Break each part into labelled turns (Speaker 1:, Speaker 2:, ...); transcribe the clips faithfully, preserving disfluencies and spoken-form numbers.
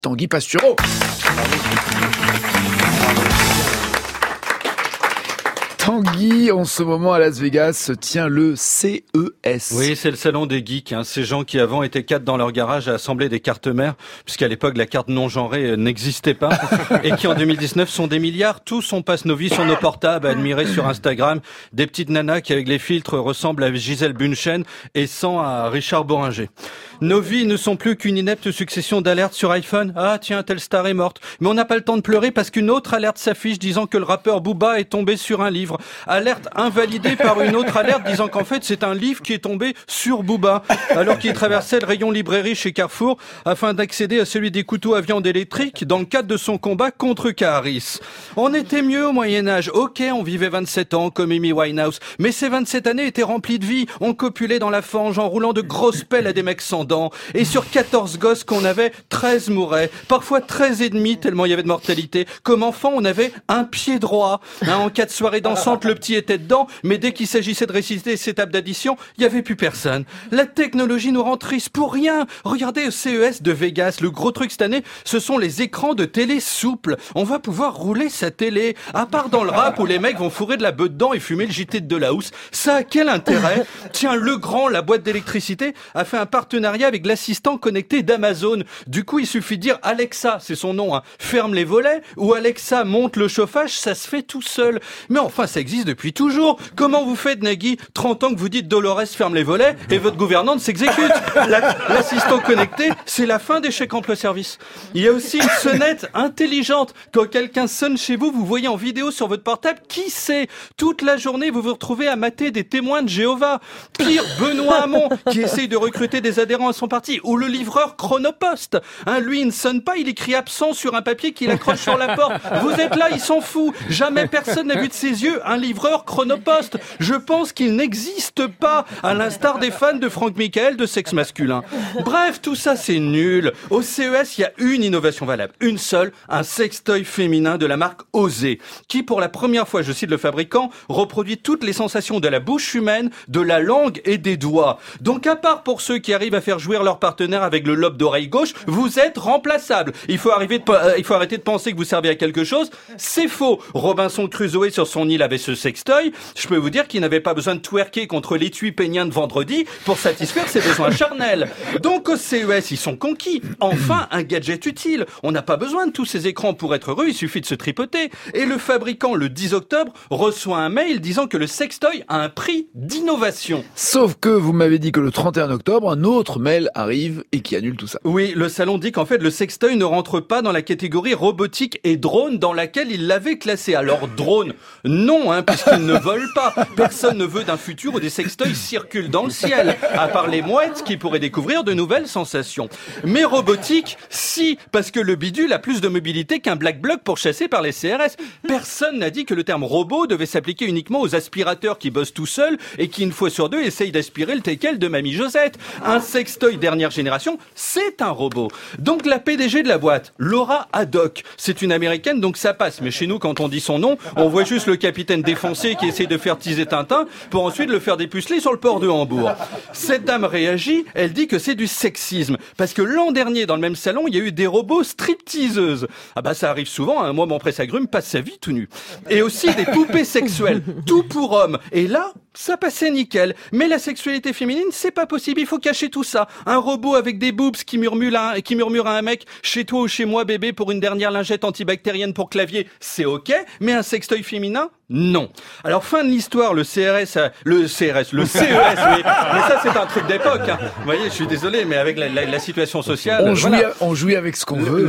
Speaker 1: Tanguy Pastureau. Tanguy, en ce moment à Las Vegas se tient le C E S.
Speaker 2: Oui, c'est le salon des geeks, hein. Ces gens qui avant étaient quatre dans leur garage à assembler des cartes mères, puisqu'à l'époque la carte non genrée n'existait pas, et qui en deux mille dix-neuf sont des milliards. Tous on passe nos vies sur nos portables à admirer sur Instagram des petites nanas qui avec les filtres ressemblent à Gisèle Bündchen et sans à Richard Boringer. Nos vies ne sont plus qu'une inepte succession d'alertes sur iPhone. Ah tiens, telle star est morte. Mais on n'a pas le temps de pleurer parce qu'une autre alerte s'affiche disant que le rappeur Booba est tombé sur un livre. Alerte invalidée par une autre alerte disant qu'en fait c'est un livre qui est tombé sur Booba alors qu'il traversait le rayon librairie chez Carrefour afin d'accéder à celui des couteaux à viande électrique dans le cadre de son combat contre Caris. On était mieux au Moyen-Âge. Ok, on vivait vingt-sept ans comme Amy Winehouse, mais ces vingt-sept années étaient remplies de vie. On copulait dans la fange en roulant de grosses pelles à des mecs sans dents. Et sur quatorze gosses qu'on avait, treize mouraient. Parfois treize et demi tellement il y avait de mortalité. Comme enfant, on avait un pied droit. Hein, en cas de soirée dansante, le petit était dedans, mais dès qu'il s'agissait de réciter ses tables d'addition, il y avait plus personne. La technologie nous rend tristes pour rien. Regardez au C E S de Vegas, le gros truc cette année, ce sont les écrans de télé souples. On va pouvoir rouler sa télé. À part dans le rap où les mecs vont fourrer de la beuh dedans et fumer le J T de Delahousse. Ça a quel intérêt? Tiens, Legrand, la boîte d'électricité, a fait un partenariat avec l'assistant connecté d'Amazon. Du coup, il suffit de dire Alexa, c'est son nom, hein, ferme les volets, ou Alexa monte le chauffage, ça se fait tout seul. Mais enfin, ça existe depuis toujours. Comment vous faites, Nagui? trente ans que vous dites Dolores ferme les volets et votre gouvernante s'exécute. La, l'assistant connecté, c'est la fin des chèques emploi-service. Il y a aussi une sonnette intelligente. Quand quelqu'un sonne chez vous, vous voyez en vidéo sur votre portable qui c'est. Toute la journée, vous vous retrouvez à mater des témoins de Jéhovah. Pire, Benoît Hamon, qui essaye de recruter des adhérents à son parti. Ou le livreur Chronopost. Hein, lui, il ne sonne pas, il écrit absent sur un papier qu'il accroche sur la porte. Vous êtes là, il s'en fout. Jamais personne n'a vu de ses yeux un livreur Chronopost. Je pense qu'il n'existe pas, à l'instar des fans de Franck Michael de sexe masculin. Bref, tout ça, c'est nul. Au C E S, il y a une innovation valable. Une seule, un sextoy féminin de la marque Osé, qui, pour la première fois, je cite le fabricant, reproduit toutes les sensations de la bouche humaine, de la langue et des doigts. Donc, à part pour ceux qui arrivent à faire jouir leur partenaire avec le lobe d'oreille gauche, vous êtes remplaçable. Il faut arriver de, euh, il faut arrêter de penser que vous servez à quelque chose. C'est faux. Robinson Crusoe sur son île avait ce sextoy. Je peux vous dire qu'il n'avait pas besoin de twerker contre l'étui peignien de vendredi pour satisfaire ses besoins charnels. Donc au C E S, ils sont conquis. Enfin, un gadget utile. On n'a pas besoin de tous ces écrans pour être heureux, il suffit de se tripoter. Et le fabricant, le dix octobre, reçoit un mail disant que le sextoy a un prix d'innovation.
Speaker 1: Sauf que vous m'avez dit que le trente et un octobre, un autre mail arrive et qui annule tout ça.
Speaker 2: Oui, le salon dit qu'en fait, le sextoy ne rentre pas dans la catégorie robotique et drone dans laquelle il l'avait classé. Alors drone, non, hein, puisqu'il ne vole pas. Personne ne veut d'un futur où des sextoys circulent dans le ciel, à part les mouettes qui pourraient découvrir de nouvelles sensations. Mais robotique, si, parce que le bidule a plus de mobilité qu'un black bloc pour chasser par les C R S. Personne n'a dit que le terme robot devait s'appliquer uniquement aux aspirateurs qui bossent tout seuls et qui, une fois sur deux, essayent d'aspirer le teckel de Mamie Josette. Un sextoy dernière génération, c'est un robot. Donc la P D G de la boîte, Laura Haddock, c'est une américaine, donc ça passe. Mais chez nous, quand on dit son nom, on voit juste le capitaine défoncé qui essaye de faire teaser Tintin pour ensuite le faire dépuceler sur le port de Hambourg. Cette dame réagit, elle dit que c'est du sexisme. Parce que l'an dernier, dans le même salon, il y a eu des robots stripteaseuses. Ah bah ça arrive souvent, hein. Moi mon presse-agrume passe sa vie tout nu. Et aussi des poupées sexuelles, tout pour hommes. Et là, ça passait nickel. Mais la sexualité féminine, c'est pas possible, il faut cacher tout ça. Un robot avec des boobs qui murmure à un, qui murmure à un mec, chez toi ou chez moi bébé pour une dernière lingette antibactérienne pour clavier, c'est ok. Mais un sextoy féminin, non. Alors fin de l'histoire, le C R S, a, le C R S, le C E S, oui. Mais ça c'est un truc d'époque. Hein. Vous voyez, je suis désolé, mais avec la, la, la situation sociale,
Speaker 1: on
Speaker 2: voilà.
Speaker 1: jouit, on jouit avec ce qu'on veut.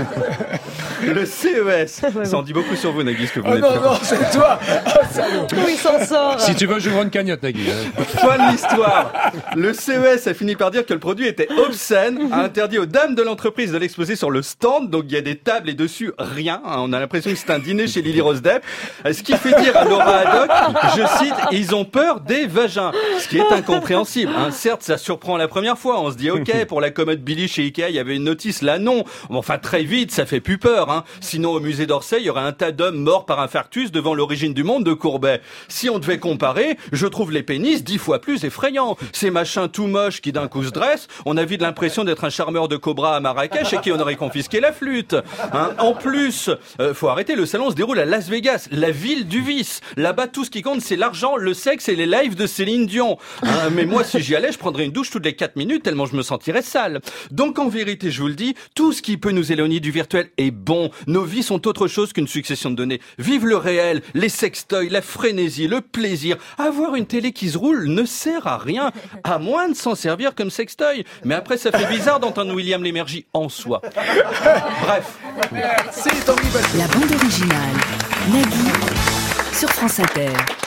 Speaker 2: Le, le C E S, ça en dit beaucoup sur vous, Nagui, ce que vous
Speaker 1: oh
Speaker 2: venez
Speaker 1: non,
Speaker 2: de faire.
Speaker 1: non, c'est toi. Oh, salaud.
Speaker 3: Où il s'en sort.
Speaker 4: Si tu veux, j'ouvre une cagnotte, Nagui.
Speaker 2: Fin de l'histoire. Le C E S a fini par dire que le produit était obscène, a interdit aux dames de l'entreprise de l'exposer sur le stand. Donc il y a des tables et dessus rien. On a l'impression que c'est un dîner chez Lily Rose Depp. Ce qui fait dire à Laura Haddock, je cite, ils ont peur des vagins. Ce qui est incompréhensible. Hein. Certes, ça surprend la première fois. On se dit, ok, pour la commode Billy chez Ikea, il y avait une notice. Là, non. Enfin, très vite, ça fait plus peur. Hein. Sinon, au musée d'Orsay, il y aurait un tas d'hommes morts par infarctus devant l'origine du monde de Courbet. Si on devait comparer, je trouve les pénis dix fois plus effrayants. Ces machins tout moches qui d'un coup se dressent, on a vite l'impression d'être un charmeur de cobra à Marrakech et qui on aurait confisqué la flûte. Hein. En plus, euh, faut arrêter, le salon se déroule à Las Vegas, la ville du vice. Là-bas, tout ce qui compte, c'est l'argent, le sexe et les lives de Céline Dion. Hein. Mais moi, si j'y allais, je prendrais une douche toutes les quatre minutes tellement je me sentirais sale. Donc en vérité, je vous le dis, tout ce qui peut nous éloigner du virtuel est bon. Nos vies sont autre chose qu'une succession de données. Vive le réel, les sextoys, la frénésie, le plaisir. Avoir une télé qui se roule ne sert à rien, à moins de s'en servir comme sextoy. Mais après, ça fait bizarre d'entendre William Lémergie en soi. Bref.
Speaker 1: C'est Henri Balthazar.
Speaker 3: La bande originale, Nagui, sur France Inter.